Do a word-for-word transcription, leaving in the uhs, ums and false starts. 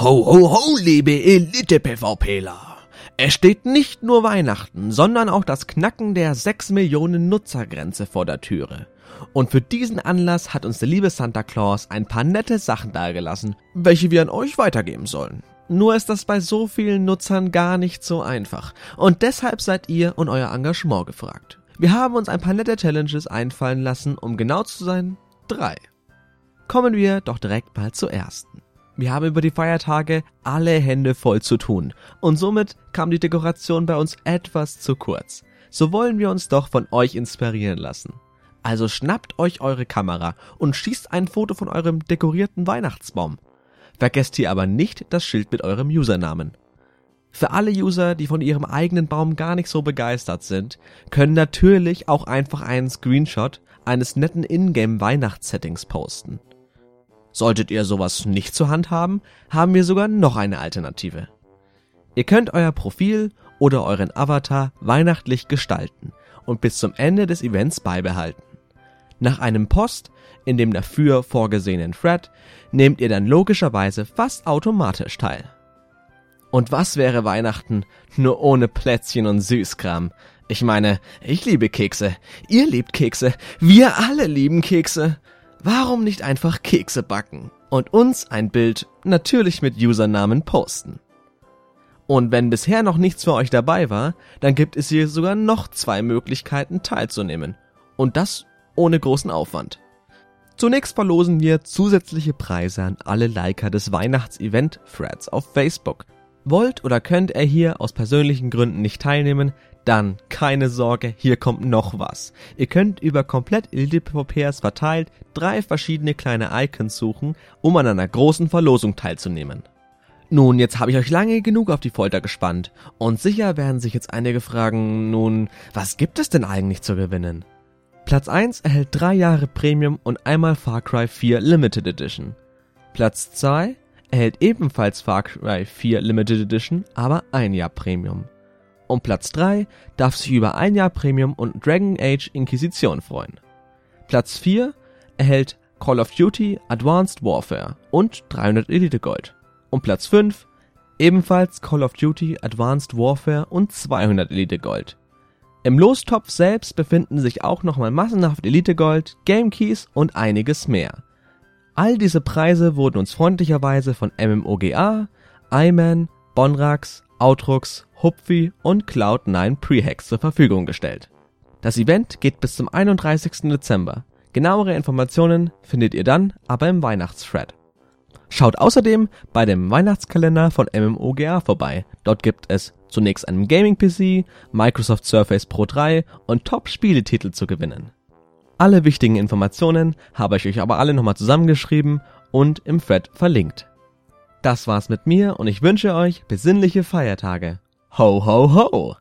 Ho, ho, ho, liebe Elite-PvPler! Es steht nicht nur Weihnachten, sondern auch das Knacken der sechs Millionen Nutzergrenze vor der Türe. Und für diesen Anlass hat uns der liebe Santa Claus ein paar nette Sachen dagelassen, welche wir an euch weitergeben sollen. Nur ist das bei so vielen Nutzern gar nicht so einfach. Und deshalb seid ihr und euer Engagement gefragt. Wir haben uns ein paar nette Challenges einfallen lassen, um genau zu sein, drei. Kommen wir doch direkt mal zur ersten. Wir haben über die Feiertage alle Hände voll zu tun und somit kam die Dekoration bei uns etwas zu kurz. So wollen wir uns doch von euch inspirieren lassen. Also schnappt euch eure Kamera und schießt ein Foto von eurem dekorierten Weihnachtsbaum. Vergesst hier aber nicht das Schild mit eurem Usernamen. Für alle User, die von ihrem eigenen Baum gar nicht so begeistert sind, können natürlich auch einfach einen Screenshot eines netten Ingame-Weihnachtssettings posten. Solltet ihr sowas nicht zur Hand haben, haben wir sogar noch eine Alternative. Ihr könnt euer Profil oder euren Avatar weihnachtlich gestalten und bis zum Ende des Events beibehalten. Nach einem Post in dem dafür vorgesehenen Thread nehmt ihr dann logischerweise fast automatisch teil. Und was wäre Weihnachten nur ohne Plätzchen und Süßkram? Ich meine, ich liebe Kekse, ihr liebt Kekse, wir alle lieben Kekse. Warum nicht einfach Kekse backen und uns ein Bild natürlich mit Usernamen posten? Und wenn bisher noch nichts für euch dabei war, dann gibt es hier sogar noch zwei Möglichkeiten teilzunehmen. Und das ohne großen Aufwand. Zunächst verlosen wir zusätzliche Preise an alle Liker des Weihnachts-Event-Threads auf Facebook. Wollt oder könnt ihr hier aus persönlichen Gründen nicht teilnehmen, dann keine Sorge, hier kommt noch was. Ihr könnt über komplett Elite-PvPers verteilt drei verschiedene kleine Icons suchen, um an einer großen Verlosung teilzunehmen. Nun, jetzt habe ich euch lange genug auf die Folter gespannt und sicher werden sich jetzt einige fragen, nun, was gibt es denn eigentlich zu gewinnen? Platz eins erhält drei Jahre Premium und einmal Far Cry vier Limited Edition. Platz zwei erhält ebenfalls Far Cry vier Limited Edition, aber ein Jahr Premium. Und Platz drei darf sich über ein Jahr Premium und Dragon Age Inquisition freuen. Platz vier erhält Call of Duty Advanced Warfare und dreihundert Elite Gold. Und Platz fünf ebenfalls Call of Duty Advanced Warfare und zweihundert Elite Gold. Im Lostopf selbst befinden sich auch nochmal massenhaft Elite Gold, Game Keys und einiges mehr. All diese Preise wurden uns freundlicherweise von MMOGA, iMan, Bonrax, Outrux, Hupfi und Cloud nine Prehex zur Verfügung gestellt. Das Event geht bis zum einunddreißigsten Dezember. Genauere Informationen findet ihr dann aber im Weihnachtsthread. Schaut außerdem bei dem Weihnachtskalender von MMOGA vorbei. Dort gibt es zunächst einen Gaming-P C, Microsoft Surface Pro drei und Top-Spieletitel zu gewinnen. Alle wichtigen Informationen habe ich euch aber alle nochmal zusammengeschrieben und im Thread verlinkt. Das war's mit mir und ich wünsche euch besinnliche Feiertage. Ho, ho, ho!